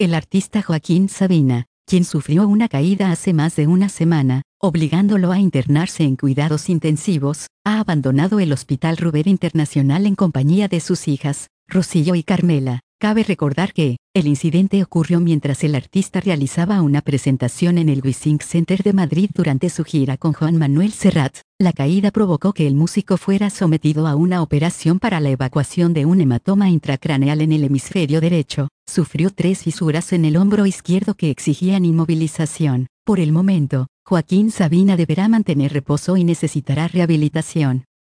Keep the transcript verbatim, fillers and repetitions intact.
El artista Joaquín Sabina, quien sufrió una caída hace más de una semana, obligándolo a internarse en cuidados intensivos, ha abandonado el Hospital Ruber Internacional en compañía de sus hijas, Rocío y Carmela. Cabe recordar que, el incidente ocurrió mientras el artista realizaba una presentación en el Wissing Center de Madrid durante su gira con Joan Manuel Serrat. La caída provocó que el músico fuera sometido a una operación para la evacuación de un hematoma intracraneal en el hemisferio derecho. Sufrió tres fisuras en el hombro izquierdo que exigían inmovilización. Por el momento, Joaquín Sabina deberá mantener reposo y necesitará rehabilitación.